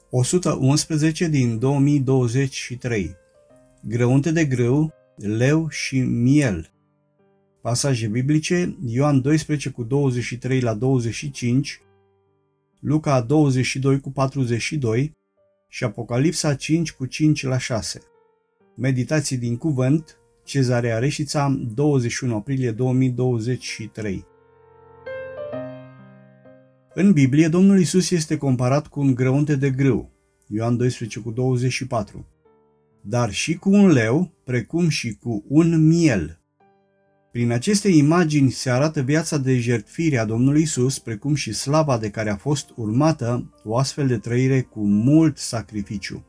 111 din 2023. Grăunte de grâu, leu și miel. Pasaje biblice: Ioan 12 cu 23 la 25, Luca 22 cu 42 și Apocalipsa 5 cu 5 la 6. Meditații din cuvânt, Cezarea Reșița, 21 aprilie 2023. În Biblie, Domnul Iisus este comparat cu un grăunte de grâu, Ioan 12 cu 24, dar și cu un leu, precum și cu un miel. Prin aceste imagini se arată viața de jertfire a Domnului Iisus, precum și slava de care a fost urmată o astfel de trăire cu mult sacrificiu.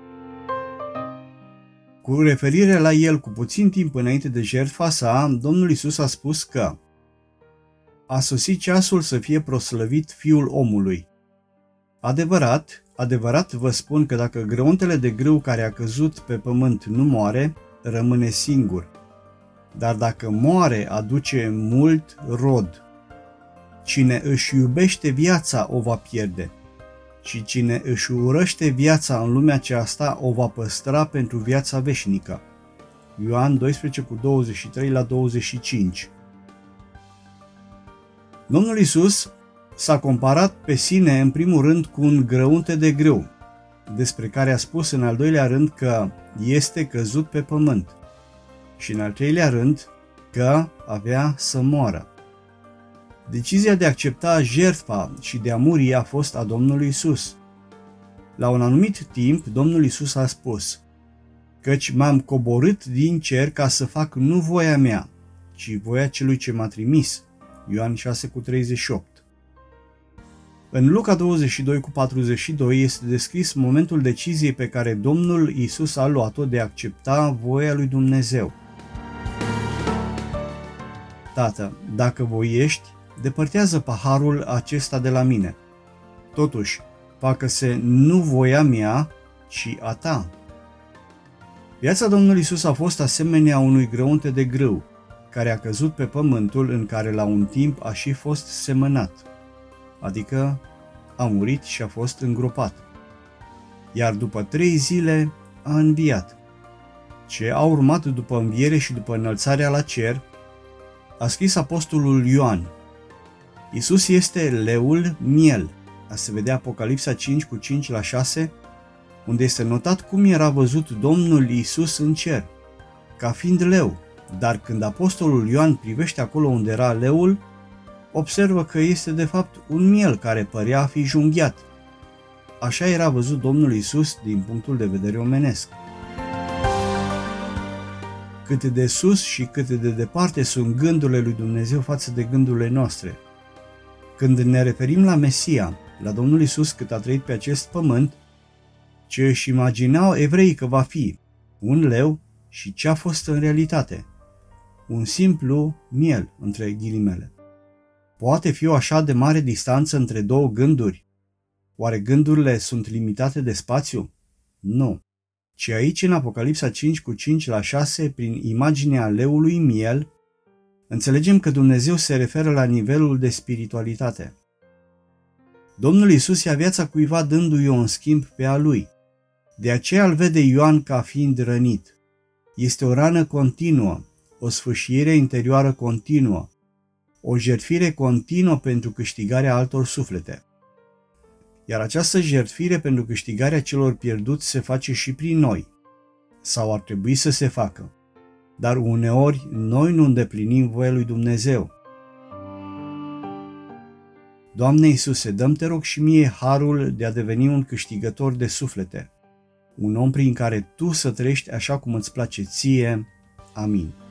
Cu referire la el, cu puțin timp înainte de jertfa sa, Domnul Iisus a spus că a sosit ceasul să fie proslăvit Fiul omului. Adevărat, adevărat vă spun că dacă grăuntele de grâu care a căzut pe pământ nu moare, rămâne singur. Dar dacă moare, aduce mult rod. Cine își iubește viața o va pierde, și cine își urăște viața în lumea aceasta o va păstra pentru viața veșnică. Ioan 12 cu 23 la 25. Domnul Iisus s-a comparat pe sine în primul rând cu un grăunte de grâu, despre care a spus în al doilea rând că este căzut pe pământ și în al treilea rând că avea să moară. Decizia de a accepta jertfa și de a muri a fost a Domnului Iisus. La un anumit timp, Domnul Iisus a spus: căci m-am coborât din cer ca să fac nu voia mea, ci voia celui ce m-a trimis. Ioan 6 cu 38. În Luca 22 cu 42 este descris momentul deciziei pe care Domnul Iisus a luat-o de a accepta voia lui Dumnezeu. Tată, dacă voiești, depărtează paharul acesta de la mine. Totuși, facă-se nu voia mea, ci a ta. Viața Domnului Iisus a fost asemenea unui grăunte de grâu, care a căzut pe pământul în care la un timp a și fost semănat, adică a murit și a fost îngropat. Iar după 3 zile a înviat. Ce a urmat după înviere și după înălțarea la cer, a scris apostolul Ioan: Iisus este leul miel. A se vedea Apocalipsa 5 cu 5 la 6, unde este notat cum era văzut Domnul Iisus în cer, ca fiind leu. Dar când apostolul Ioan privește acolo unde era leul, observă că este de fapt un miel care părea a fi junghiat. Așa era văzut Domnul Iisus din punctul de vedere omenesc. Cât de sus și cât de departe sunt gândurile lui Dumnezeu față de gândurile noastre. Când ne referim la Mesia, la Domnul Iisus cât a trăit pe acest pământ, ce își imaginau evreii că va fi un leu și ce a fost în realitate: un simplu miel, între ghilimele. Poate fi o așa de mare distanță între două gânduri? Oare gândurile sunt limitate de spațiu? Nu. Ci aici, în Apocalipsa 5 cu 5 la 6, prin imaginea leului miel, înțelegem că Dumnezeu se referă la nivelul de spiritualitate. Domnul Iisus ia viața cuiva dându-i-o în schimb pe a lui. De aceea îl vede Ioan ca fiind rănit. Este o rană continuă, o sfâșiere interioară continuă, o jertfire continuă pentru câștigarea altor suflete. Iar această jertfire pentru câștigarea celor pierduți se face și prin noi, sau ar trebui să se facă, dar uneori noi nu îndeplinim voia lui Dumnezeu. Doamne Iisuse, dă-mi, te rog, și mie harul de a deveni un câștigător de suflete, un om prin care Tu să trăiești așa cum îți place Ție. Amin.